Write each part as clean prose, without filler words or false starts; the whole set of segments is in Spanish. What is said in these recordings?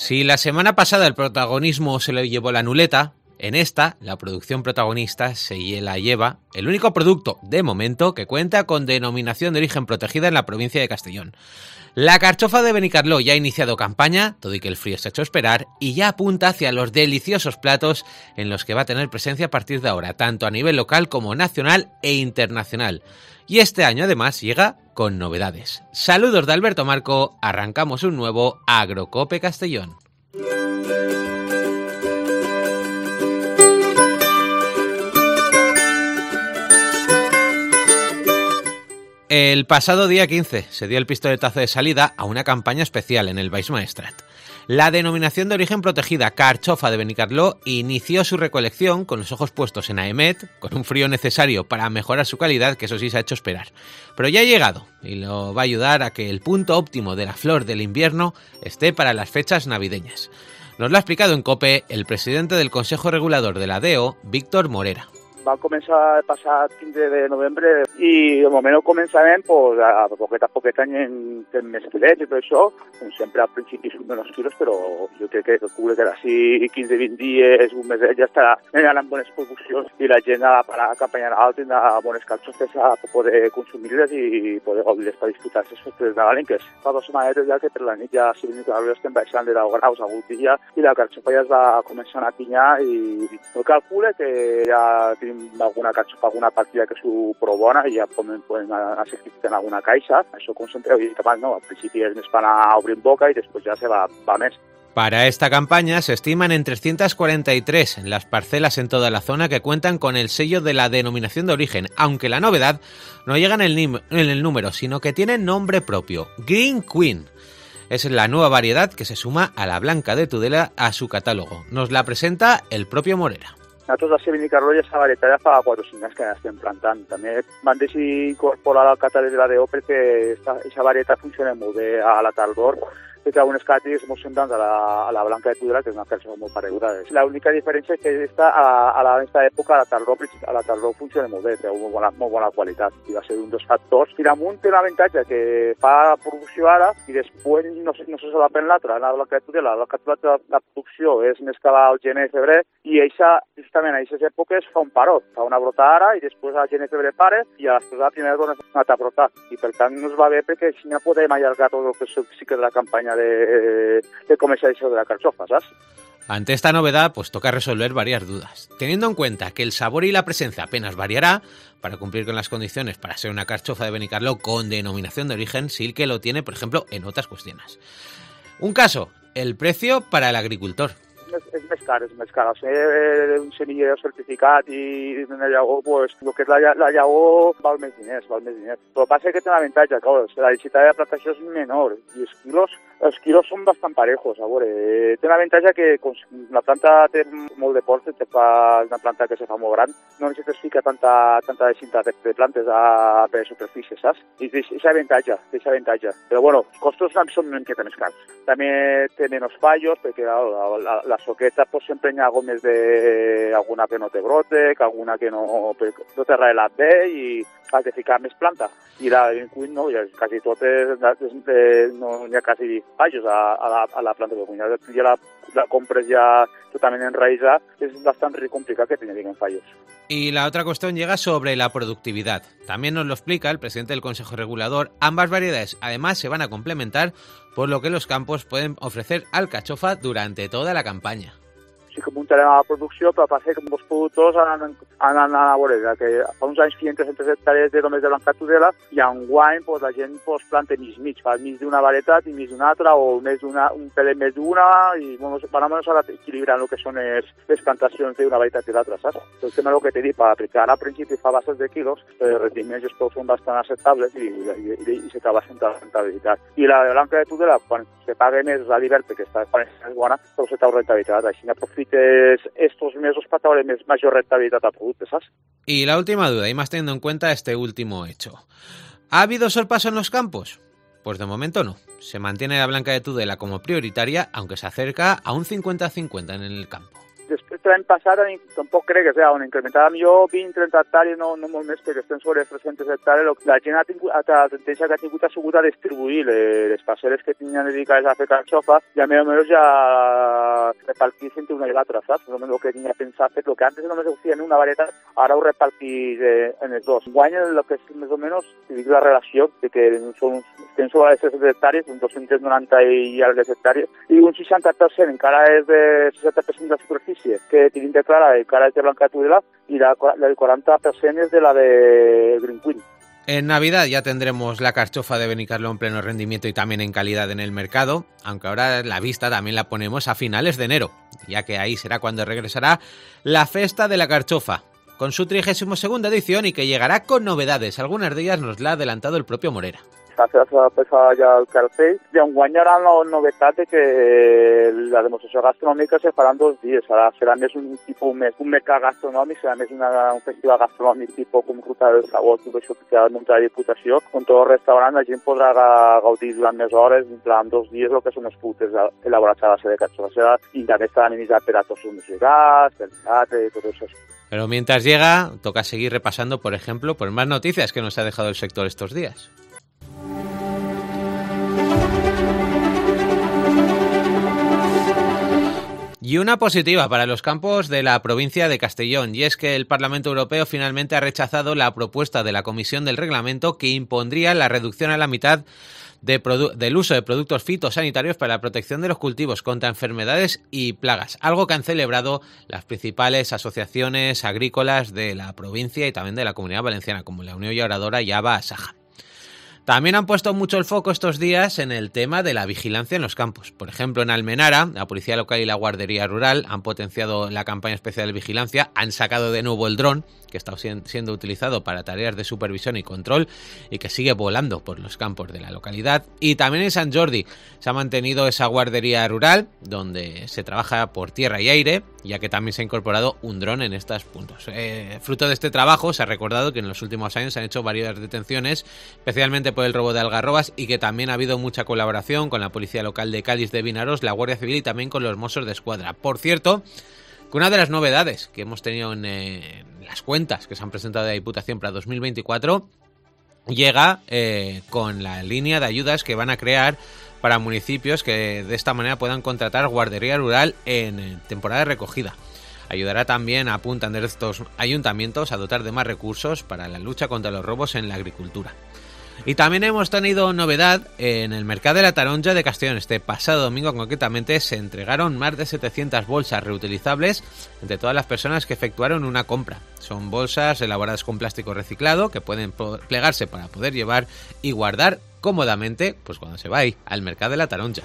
Si la semana pasada el protagonismo se lo llevó la Nuleta, en esta, la producción protagonista se la lleva el único producto, de momento, que cuenta con denominación de origen protegida en la provincia de Castellón. La carchofa de Benicarló ya ha iniciado campaña, todo y que el frío se ha hecho esperar, y ya apunta hacia los deliciosos platos en los que va a tener presencia a partir de ahora, tanto a nivel local como nacional e internacional. Y este año, además, llega con novedades. Saludos de Alberto Marco, arrancamos un nuevo Agrocope Castellón. El pasado día 15 se dio el pistoletazo de salida a una campaña especial en el Baix Maestrat. La denominación de origen protegida Carchofa de Benicarló inició su recolección con los ojos puestos en Aemet, con un frío necesario para mejorar su calidad, que eso sí se ha hecho esperar. Pero ya ha llegado y lo va a ayudar a que el punto óptimo de la flor del invierno esté para las fechas navideñas. Nos lo ha explicado en COPE el presidente del Consejo Regulador de la DEO, Víctor Morera. Va començar el passat 15 de novembre i de moment començarem pues, a poquet a poquet any fent més quilets i tot això. Com sempre al principi són menys quilos, però jo crec que calculo que d'ací 15-20 dies, un mes, ja estaran en bones produccions i la gent a la campanya Nadal tindrà bones carxofes a poder consumir-les i poder gaudir-les per disfrutar les festes nadalenques. Fa 2 setmanetes ja que per la nit ja si Benicarló estem baixant de 10 graus a algun dia i la carxofa ja es va començar a pinyar i jo calculo que ja tenim alguna carxofa, alguna partida que s'ho prou bona i ja poden assistir en alguna caixa. Això, com sempre, no? Al principi és més per anar obrint boca i després ja se va més. Para esta campaña se estiman en 343 las parcelas en toda la zona que cuentan con el sello de la denominación de origen, aunque la novedad no llega en el número, sino que tiene nombre propio, Green Queen. Es la nueva variedad que se suma a la blanca de Tudela a su catálogo. Nos la presenta el propio Morera. Nosaltres a Benicarló ja s'ha varietat ja fa 4 o 5 anys que estem plantant. També van decidir incorporar al catàleg de la DEO perquè aquesta varietat funciona molt bé a la tardor, que té algunes característiques molt semblants a la blanca de Tudela, que és una carxofa molt pareguda. L'única diferència és que a aquesta època a la tardor funciona molt bé, té molt bona qualitat. I va ser un dels factors. I damunt té un avantatge que fa producció ara i després no se s'adapta l'altra. La blanca de Tudela, la producció és més que al gener i febrer i justament a aquestes èpoques fa un parot, fa una brota ara i després al gener i febrer pare i després a la primera torna a brotar. I per tant no es va bé perquè si no podem allargar tot el que sí que de la campanya de comercialización de la carchofa, ¿sabes? Ante esta novedad, pues toca resolver varias dudas. Teniendo en cuenta que el sabor y la presencia apenas variará, para cumplir con las condiciones para ser una carchofa de Benicarló con denominación de origen, sí que lo tiene, por ejemplo, en otras cuestiones. Un caso, el precio para el agricultor. És més car. Al ser un semillero certificat i una llavor, pues, el que és la llavor val més diners. Però el que passa és que té un avantatge, clar, la densitat de plantació és menor i els quilos són bastant parejos. A veure, té un avantatge que la planta té molt de porte, una planta que se fa molt gran, no necessites ficar tanta densitat de plantes per superfície, saps? I té aquest avantatge. Però bueno, els costos són una miqueta més cars. També té menys fallos, perquè la soqueta pues, sempre hi ha més alguna que no té brote, que alguna que no té arrelat bé i has de ficar més planta. I la Green Queen no, quasi tot no hi ha quasi fallos a la planta, perquè ja la compres ja totalment enraïsada, és bastant complicat que tinguin fallos. Y la otra cuestión llega sobre la productividad. También nos lo explica el presidente del Consejo Regulador. Ambas variedades además se van a complementar, por lo que los campos pueden ofrecer alcachofa durante toda la campaña. Sí que muntarem a la producció, però passa que molts productors han anat a veure que fa uns anys feien 300 hectàrees només de blanca Tudela i enguany la gent planta mig, fa mig d'una varietat i mig d'una altra o un pelet més d'una i van a equilibrar el que són les plantacions d'una varietat i l'altra, saps? El tema és el que t'he dit, per aplicar al principi fa bases de quilos, els rendiments són bastant acceptables i s'acaba sent la rentabilitat. I la blanca de Tudela, quan se paga més a l'hivern perquè està bona, però se trau rentabilitat. Així n'aprofites estos mesos para traer mayor rentabilidad al producto, ¿sabes? Y la última duda, y más teniendo en cuenta este último hecho. ¿Ha habido sorpaso en los campos? Pues de momento no. Se mantiene la blanca de Tudela como prioritaria, aunque se acerca a un 50-50 en el campo. Després l'any passat tampoc crec que sigui, on incrementava millor 20-30 hectàrees, no molt més, perquè estem sobre 300 hectàrees. La gent la tendència que ha tingut ha sigut a distribuir les parcel·les que tenien dedicades a fer carxofa i a més o menys ja repartir entre una i l'altra, saps? El que tenia pensat fer, el que antes només ho feien una varietat, ara ho repartís en els dos. Guanya el que és més o menys, si dic la relació, de que estem sobre les 300 hectàrees, uns 290 i algunes hectàrees, i un 60% encara és de 60% de la superfície que tenim declarada, encara és de Blanca Tudela, i el 40% es de la de Green Queen. En Navidad ya tendremos la carchofa de Benicarló en pleno rendimiento y también en calidad en el mercado, aunque ahora la vista también la ponemos a finales de enero, ya que ahí será cuando regresará la Festa de la Carchofa, con su 32ª edición y que llegará con novedades. Algunas de ellas nos la ha adelantado el propio Morera. S'ha passat ja el cartell i enguany hi haurà la novetat de que la demostració gastronòmica se farà en 2 dies. Serà més un mercat gastronòmic, serà més un festival gastronòmic tipus com Ruta del Sabor, tot això que ha muntat la Diputació. On tot el restaurant la gent podrà gaudir durant més hores, en 2 dies, el que són els productes elaborats a base de carxofa. I també està animitzat per actos musicals, per teatre i tot això. Pero mientras llega, toca seguir repasando, por ejemplo, por más noticias que nos ha dejado el sector estos días. Y una positiva para los campos de la provincia de Castellón, y es que el Parlamento Europeo finalmente ha rechazado la propuesta de la Comisión del Reglamento que impondría la reducción a la mitad del uso de productos fitosanitarios para la protección de los cultivos contra enfermedades y plagas, algo que han celebrado las principales asociaciones agrícolas de la provincia y también de la Comunidad Valenciana, como la Unión Llauradora y ABA Saja. También han puesto mucho el foco estos días en el tema de la vigilancia en los campos. Por ejemplo, en Almenara, la Policía Local y la Guardería Rural han potenciado la campaña especial de vigilancia, han sacado de nuevo el dron, que está siendo utilizado para tareas de supervisión y control y que sigue volando por los campos de la localidad. Y también en Sant Jordi se ha mantenido esa guardería rural, donde se trabaja por tierra y aire, ya que también se ha incorporado un dron en estos puntos. Fruto de este trabajo, se ha recordado que en los últimos años se han hecho varias detenciones, especialmente por el robo de algarrobas, y que también ha habido mucha colaboración con la Policía Local de Cádiz de Vinaros, la Guardia Civil y también con los Mossos de Escuadra. Por cierto, que una de las novedades que hemos tenido en las cuentas que se han presentado de la Diputación para 2024 llega con la línea de ayudas que van a crear para municipios que de esta manera puedan contratar guardería rural en temporada de recogida. Ayudará también, apuntan de estos ayuntamientos, a dotar de más recursos para la lucha contra los robos en la agricultura. Y también hemos tenido novedad en el mercado de la Taronja de Castellón. Este pasado domingo concretamente se entregaron más de 700 bolsas reutilizables entre todas las personas que efectuaron una compra. Son bolsas elaboradas con plástico reciclado que pueden plegarse para poder llevar y guardar cómodamente pues cuando se va ahí al mercado de la Taronja.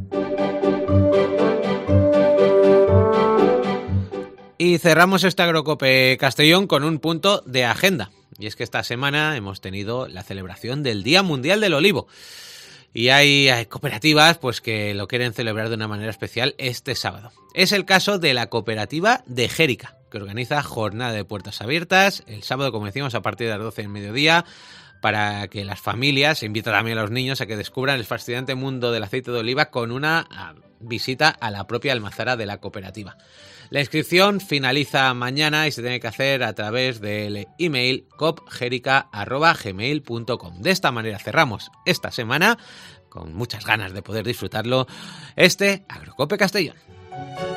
Y cerramos este Agrocope Castellón con un punto de agenda. Y es que esta semana hemos tenido la celebración del Día Mundial del Olivo. Y hay cooperativas pues que lo quieren celebrar de una manera especial este sábado. Es el caso de la cooperativa de Jérica, que organiza jornada de puertas abiertas el sábado, como decimos, a partir de las 12 del mediodía, para que las familias, se invita también a los niños a que descubran el fascinante mundo del aceite de oliva con una visita a la propia almazara de la cooperativa. La inscripción finaliza mañana y se tiene que hacer a través del email coopjerica@gmail.com. De esta manera cerramos esta semana, con muchas ganas de poder disfrutarlo, este Agrocope Castellón.